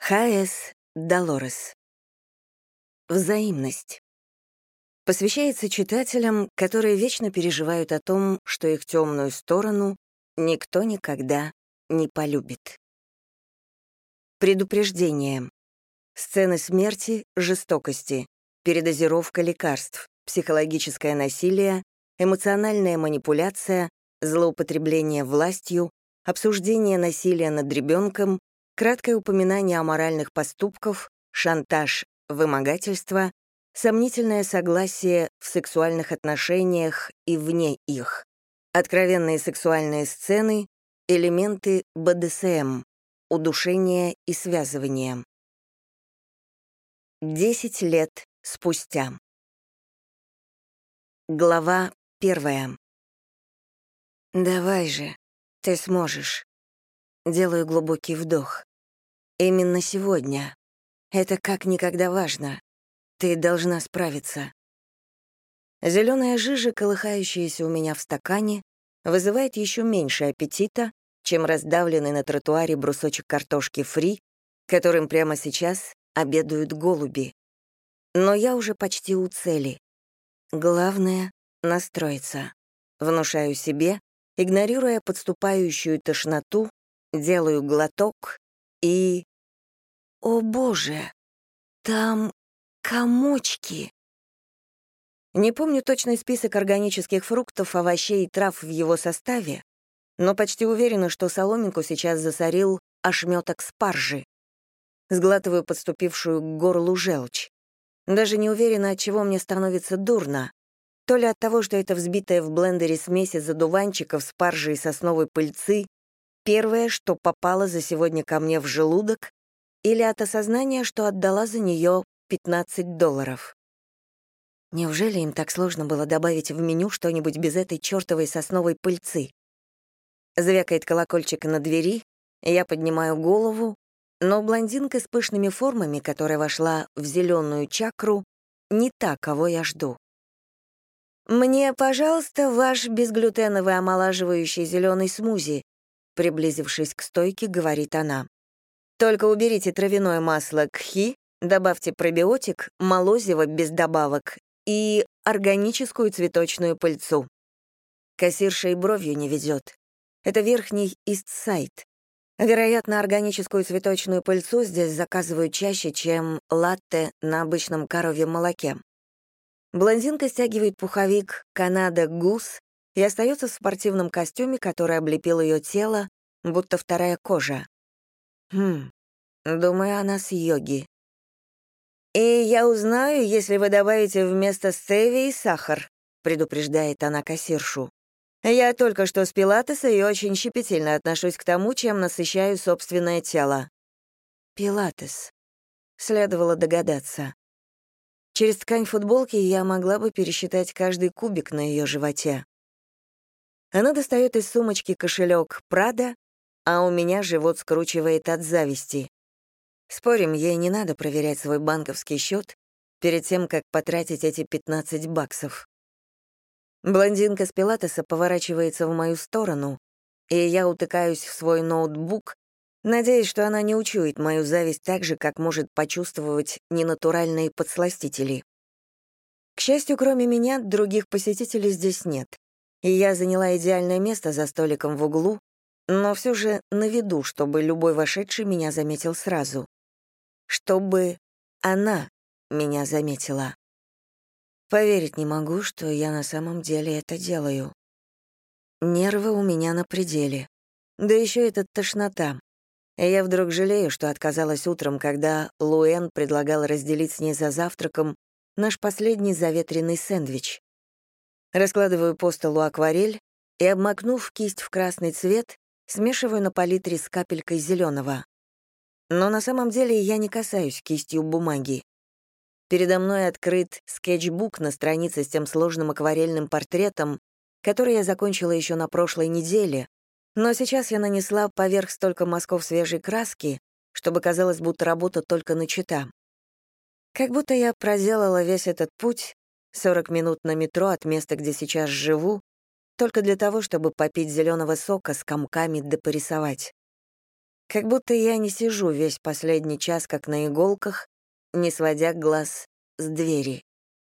Х.С. Долорес. Взаимность. Посвящается читателям, которые вечно переживают о том, что их темную сторону никто никогда не полюбит. Предупреждение. Сцены смерти, жестокости, передозировка лекарств, психологическое насилие, эмоциональная манипуляция, злоупотребление властью, обсуждение насилия над ребенком, краткое упоминание о моральных поступках, шантаж, вымогательство, сомнительное согласие в сексуальных отношениях и вне их, откровенные сексуальные сцены, элементы БДСМ, удушение и связывание. 10 лет спустя. Глава 1. «Давай же, ты сможешь». Делаю глубокий вдох. Именно сегодня. Это как никогда важно. Ты должна справиться. Зеленая жижа, колыхающаяся у меня в стакане, вызывает еще меньше аппетита, чем раздавленный на тротуаре брусочек картошки фри, которым прямо сейчас обедают голуби. Но я уже почти у цели. Главное — настроиться. Внушаю себе, игнорируя подступающую тошноту, делаю глоток и... О боже! Там комочки. Не помню точный список органических фруктов, овощей и трав в его составе, но почти уверена, что соломинку сейчас засорил ошметок спаржи. Сглатываю подступившую к горлу желчь. Даже не уверена, от чего мне становится дурно. То ли от того, что это взбитая в блендере смесь из одуванчиков, спаржи и сосновой пыльцы, первое, что попало за сегодня ко мне в желудок, или от осознания, что отдала за нее $15. Неужели им так сложно было добавить в меню что-нибудь без этой чертовой сосновой пыльцы? Звякает колокольчик на двери, я поднимаю голову, но блондинка с пышными формами, которая вошла в зеленую чакру, не та, кого я жду. «Мне, пожалуйста, ваш безглютеновый омолаживающий зеленый смузи», приблизившись к стойке, говорит она. «Только уберите травяное масло кхи, добавьте пробиотик, молозиво без добавок и органическую цветочную пыльцу». Кассирша и бровью не ведет. Это верхний Ист-Сайд. Вероятно, органическую цветочную пыльцу здесь заказывают чаще, чем латте на обычном коровьем молоке. Блондинка стягивает пуховик «Канада Гус» и остается в спортивном костюме, который облепил ее тело, будто вторая кожа. Думаю, она с йоги. «И я узнаю, если вы добавите вместо стевии сахар», предупреждает она кассиршу. «Я только что с пилатеса и очень щепетильно отношусь к тому, чем насыщаю собственное тело». Пилатес. Следовало догадаться. Через ткань футболки я могла бы пересчитать каждый кубик на ее животе. Она достает из сумочки кошелек Прада, а у меня живот скручивает от зависти. Спорим, ей не надо проверять свой банковский счет перед тем, как потратить эти $15. Блондинка с пилатеса поворачивается в мою сторону, и я утыкаюсь в свой ноутбук, надеясь, что она не учует мою зависть так же, как может почувствовать ненатуральные подсластители. К счастью, кроме меня, других посетителей здесь нет, и я заняла идеальное место за столиком в углу, но все же на виду, чтобы любой вошедший меня заметил сразу. Чтобы она меня заметила. Поверить не могу, что я на самом деле это делаю. Нервы у меня на пределе. Да еще эта тошнота. Я вдруг жалею, что отказалась утром, когда Луэн предлагал разделить с ней за завтраком наш последний заветренный сэндвич. Раскладываю по столу акварель и, обмакнув кисть в красный цвет, смешиваю на палитре с капелькой зеленого. Но на самом деле я не касаюсь кистью бумаги. Передо мной открыт скетчбук на странице с тем сложным акварельным портретом, который я закончила еще на прошлой неделе, но сейчас я нанесла поверх столько мазков свежей краски, чтобы казалось, будто работа только начата. Как будто я проделала весь этот путь, 40 минут на метро от места, где сейчас живу, только для того, чтобы попить зеленого сока с комками да порисовать. Как будто я не сижу весь последний час как на иголках, не сводя глаз с двери.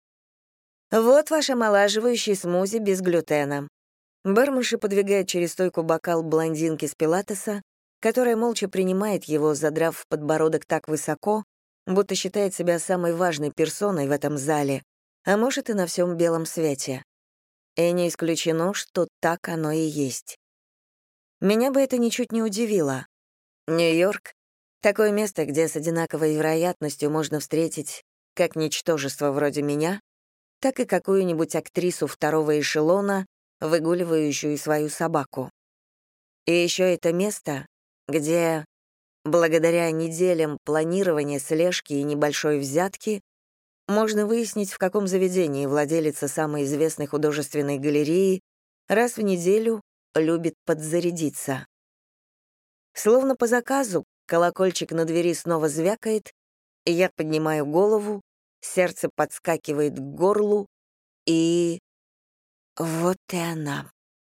«Вот ваш омолаживающий смузи без глютена». Барменша подвигает через стойку бокал блондинки с пилатеса, которая молча принимает его, задрав подбородок так высоко, будто считает себя самой важной персоной в этом зале, а может и на всем белом свете. И не исключено, что так оно и есть. Меня бы это ничуть не удивило. Нью-Йорк — такое место, где с одинаковой вероятностью можно встретить как ничтожество вроде меня, так и какую-нибудь актрису второго эшелона, выгуливающую свою собаку. И еще это место, где, благодаря неделям планирования, слежки и небольшой взятки, можно выяснить, в каком заведении владелица самой известной художественной галереи раз в неделю любит подзарядиться. Словно по заказу, колокольчик на двери снова звякает, и я поднимаю голову, сердце подскакивает к горлу, и... вот и она.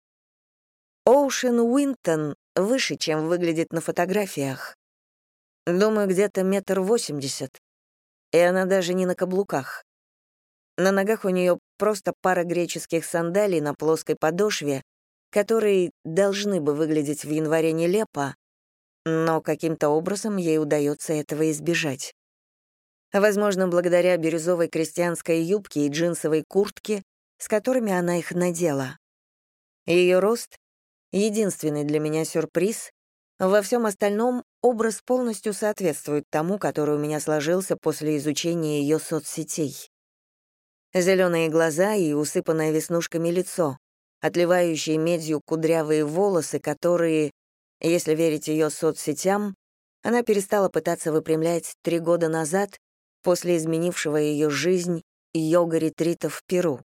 Оушен Уинтон выше, чем выглядит на фотографиях. Думаю, где-то 1,80 м, и она даже не на каблуках. На ногах у нее просто пара греческих сандалий на плоской подошве, которые должны бы выглядеть в январе нелепо, но каким-то образом ей удается этого избежать. Возможно, благодаря бирюзовой крестьянской юбке и джинсовой куртке, с которыми она их надела. Ее рост — единственный для меня сюрприз. Во всем остальном образ полностью соответствует тому, который у меня сложился после изучения ее соцсетей. Зеленые глаза и усыпанное веснушками лицо, отливающие медью кудрявые волосы, которые, если верить ее соцсетям, она перестала пытаться выпрямлять 3 года назад после изменившего ее жизнь йога-ретрита в Перу.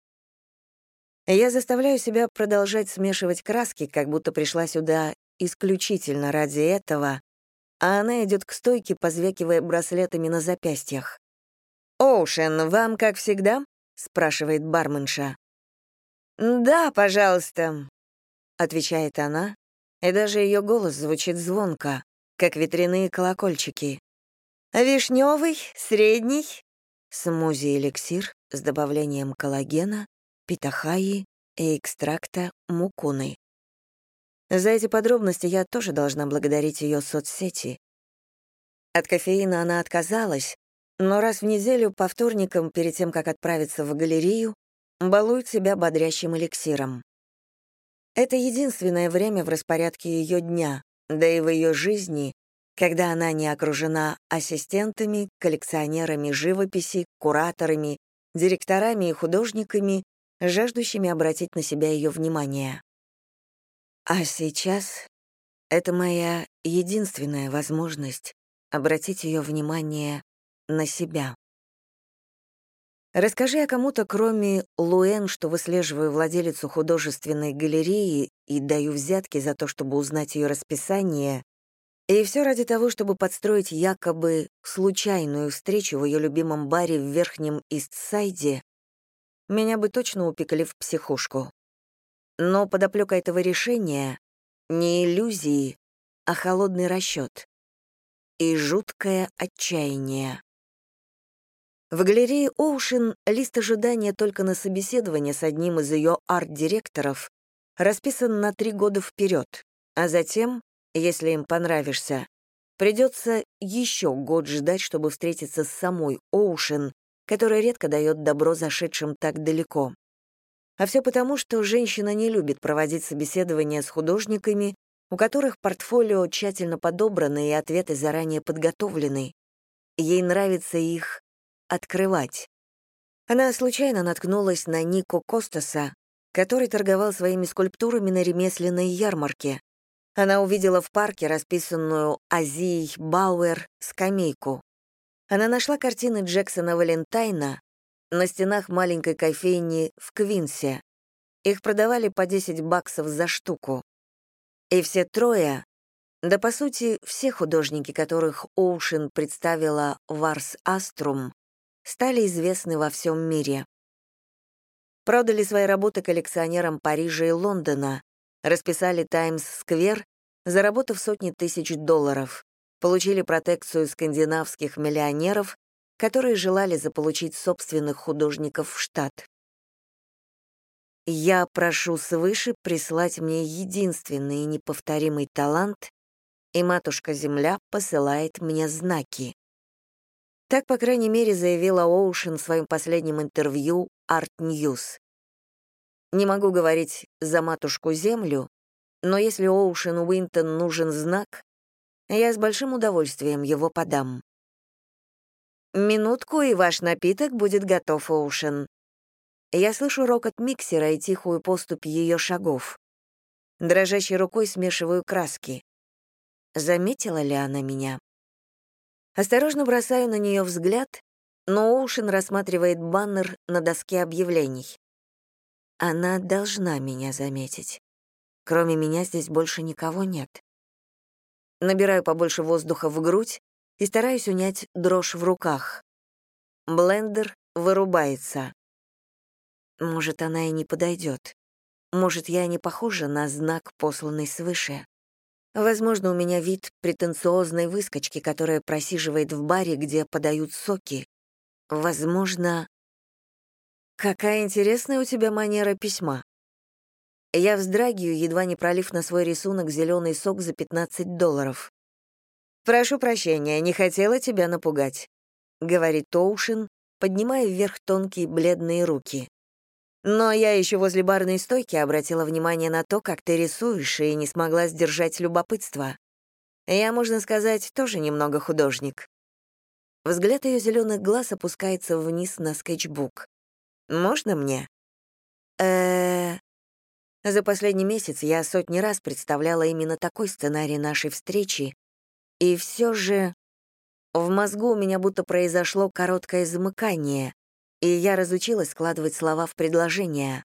Я заставляю себя продолжать смешивать краски, как будто пришла сюда исключительно ради этого, а она идет к стойке, позвякивая браслетами на запястьях. «Оушен, вам как всегда?» — спрашивает барменша. «Да, пожалуйста», — отвечает она, и даже ее голос звучит звонко, как ветряные колокольчики. «Вишневый, средний, смузи-эликсир с добавлением коллагена, питахайи и экстракта мукуны». За эти подробности я тоже должна благодарить ее соцсети. От кофеина она отказалась, но раз в неделю по вторникам, перед тем, как отправиться в галерею, балует себя бодрящим эликсиром. Это единственное время в распорядке ее дня, да и в ее жизни, когда она не окружена ассистентами, коллекционерами живописи, кураторами, директорами и художниками, жаждущими обратить на себя ее внимание. А сейчас это моя единственная возможность обратить ее внимание на себя. Расскажи я кому-то, кроме Луэн, что выслеживаю владелицу художественной галереи и даю взятки за то, чтобы узнать ее расписание, и все ради того, чтобы подстроить якобы случайную встречу в ее любимом баре в Верхнем Ист-Сайде, меня бы точно упекли в психушку. Но подоплека этого решения — не иллюзии, а холодный расчет и жуткое отчаяние. В галерее Оушен лист ожидания только на собеседование с одним из ее арт-директоров расписан на 3 года вперед, а затем, если им понравишься, придется еще год ждать, чтобы встретиться с самой Оушен, которая редко дает добро зашедшим так далеко. А все потому, что женщина не любит проводить собеседования с художниками, у которых портфолио тщательно подобрано и ответы заранее подготовлены. Ей нравится их открывать. Она случайно наткнулась на Нико Костаса, который торговал своими скульптурами на ремесленной ярмарке. Она увидела в парке расписанную Азией Бауэр скамейку. Она нашла картины Джексона Валентайна на стенах маленькой кофейни в Квинсе. Их продавали по $10 за штуку. И все трое, да по сути все художники, которых Оушен представила в Арс Аструм, стали известны во всем мире. Продали свои работы коллекционерам Парижа и Лондона, расписали Таймс-сквер заработав сотни тысяч долларов, получили протекцию скандинавских миллионеров, которые желали заполучить собственных художников в штат. Я прошу свыше прислать мне единственный и неповторимый талант, и Матушка-Земля посылает мне знаки. Так, по крайней мере, заявила Оушен в своем последнем интервью Art News. Не могу говорить за Матушку-Землю, но если Оушен Уинтон нужен знак, я с большим удовольствием его подам. «Минутку, и ваш напиток будет готов, Оушен». Я слышу рокот миксера и тихую поступь ее шагов. Дрожащей рукой смешиваю краски. Заметила ли она меня? Осторожно бросаю на нее взгляд, но Оушен рассматривает баннер на доске объявлений. Она должна меня заметить. Кроме меня здесь больше никого нет. Набираю побольше воздуха в грудь и стараюсь унять дрожь в руках. Блендер вырубается. Может, она и не подойдет. Может, я не похожа на знак, посланный свыше. Возможно, у меня вид претенциозной выскочки, которая просиживает в баре, где подают соки. Возможно... Какая интересная у тебя манера письма. Я вздрагиваю, едва не пролив на свой рисунок зеленый сок за $15. «Прошу прощения, не хотела тебя напугать», — говорит Оушен, поднимая вверх тонкие бледные руки. «Но я еще возле барной стойки обратила внимание на то, как ты рисуешь, и не смогла сдержать любопытство. Я, можно сказать, тоже немного художник». Взгляд ее зеленых глаз опускается вниз на скетчбук. «Можно мне?» За последний месяц я сотни раз представляла именно такой сценарий нашей встречи, и все же в мозгу у меня будто произошло короткое замыкание, и я разучилась складывать слова в предложения.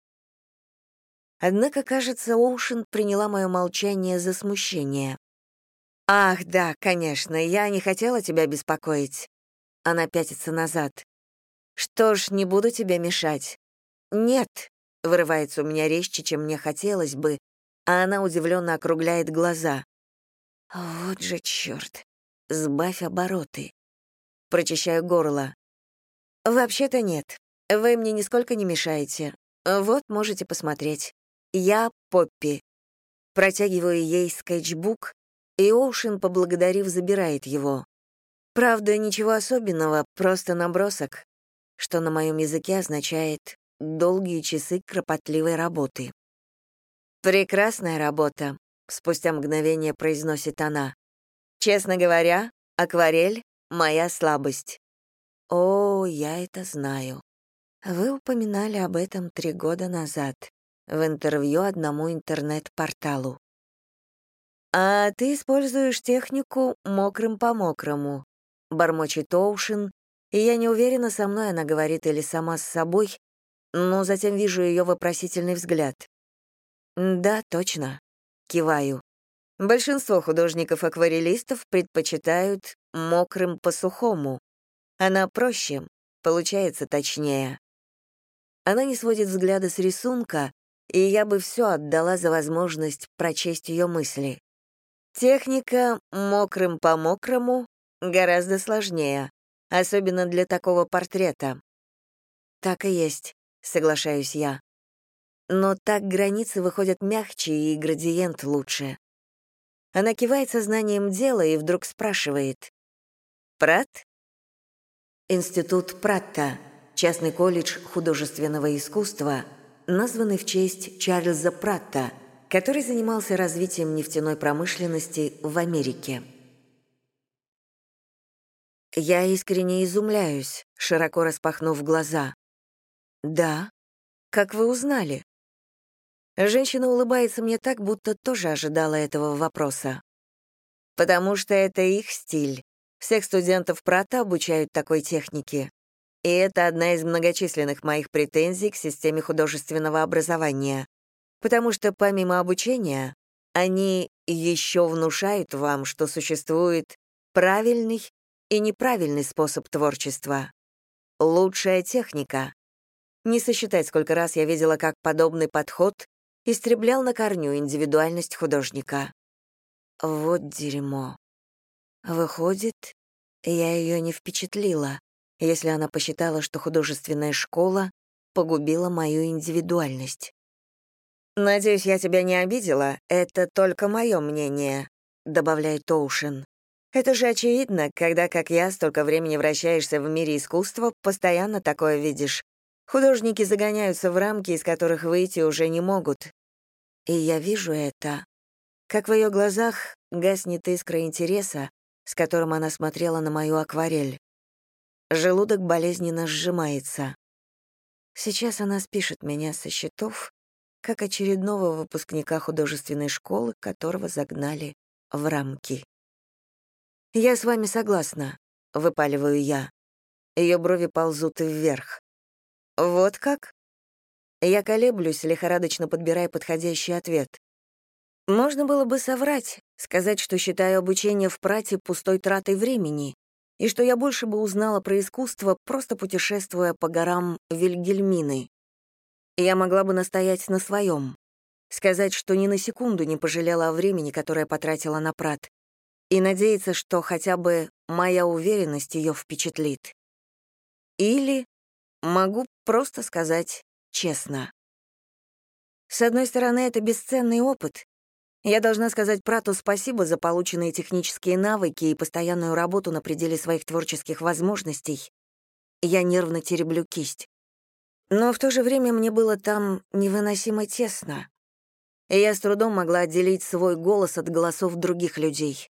Однако, кажется, Оушен приняла мое молчание за смущение. «Ах, да, конечно, я не хотела тебя беспокоить». Она пятится назад. «Что ж, не буду тебе мешать». «Нет», — вырывается у меня резче, чем мне хотелось бы, а она удивленно округляет глаза. «Вот же чёрт! Сбавь обороты». Прочищаю горло. «Вообще-то нет. Вы мне нисколько не мешаете. Вот, можете посмотреть. Я Поппи». Протягиваю ей скетчбук, и Оушен, поблагодарив, забирает его. Правда, ничего особенного, просто набросок, что на моем языке означает «долгие часы кропотливой работы». «Прекрасная работа», — спустя мгновение произносит она. «Честно говоря, акварель — моя слабость». «О, я это знаю. Вы упоминали об этом 3 года назад в интервью одному интернет-порталу. А ты используешь технику «мокрым по мокрому», — бормочет Оушен, и я не уверена, со мной она говорит или сама с собой, но затем вижу ее вопросительный взгляд. «Да, точно», — киваю. Большинство художников-акварелистов предпочитают «мокрым по сухому». Она проще, получается точнее. Она не сводит взгляда с рисунка, и я бы все отдала за возможность прочесть ее мысли. Техника «мокрым по мокрому» гораздо сложнее, особенно для такого портрета. Так и есть, соглашаюсь я. Но так границы выходят мягче и градиент лучше. Она кивает сознанием дела и вдруг спрашивает. «Пратт?» Институт Пратта, частный колледж художественного искусства, названный в честь Чарльза Пратта, который занимался развитием нефтяной промышленности в Америке. Я искренне изумляюсь, широко распахнув глаза. «Да? Как вы узнали?» Женщина улыбается мне так, будто тоже ожидала этого вопроса. «Потому что это их стиль. Всех студентов Пратта обучают такой технике. И это одна из многочисленных моих претензий к системе художественного образования. Потому что помимо обучения, они еще внушают вам, что существует правильный и неправильный способ творчества. Лучшая техника. Не сосчитать, сколько раз я видела, как подобный подход истреблял на корню индивидуальность художника. Вот дерьмо. Выходит, я ее не впечатлила, если она посчитала, что художественная школа погубила мою индивидуальность. «Надеюсь, я тебя не обидела. Это только мое мнение», — добавляет Оушен. «Это же очевидно, когда, как я, столько времени вращаешься в мире искусства, постоянно такое видишь. Художники загоняются в рамки, из которых выйти уже не могут. И я вижу это. Как в ее глазах гаснет искра интереса, с которым она смотрела на мою акварель. Желудок болезненно сжимается. Сейчас она спишет меня со счетов, как очередного выпускника художественной школы, которого загнали в рамки. «Я с вами согласна», — выпаливаю я. Ее брови ползут вверх. «Вот как?» Я колеблюсь, лихорадочно подбирая подходящий ответ. Можно было бы соврать, сказать, что считаю обучение в Прате пустой тратой времени, и что я больше бы узнала про искусство, просто путешествуя по горам Вильгельмины. Я могла бы настоять на своем, сказать, что ни на секунду не пожалела о времени, которое потратила на Прат, и надеяться, что хотя бы моя уверенность ее впечатлит. Или могу просто сказать честно. С одной стороны, это бесценный опыт. Я должна сказать Прату спасибо за полученные технические навыки и постоянную работу на пределе своих творческих возможностей. Я нервно тереблю кисть. Но в то же время мне было там невыносимо тесно. И я с трудом могла отделить свой голос от голосов других людей.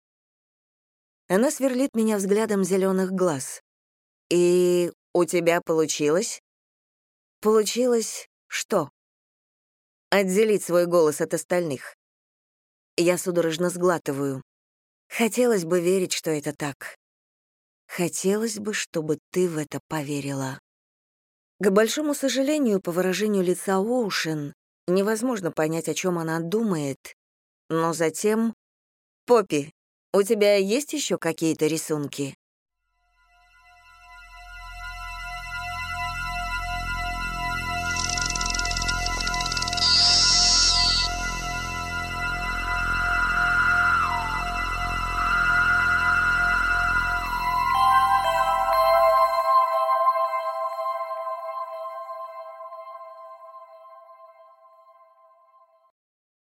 Она сверлит меня взглядом зеленых глаз. «И у тебя получилось?» «Получилось что?» «Отделить свой голос от остальных». Я судорожно сглатываю. Хотелось бы верить, что это так. Хотелось бы, чтобы ты в это поверила. К большому сожалению, по выражению лица Оушен, невозможно понять, о чем она думает. Но затем... «Поппи, у тебя есть еще какие-то рисунки?»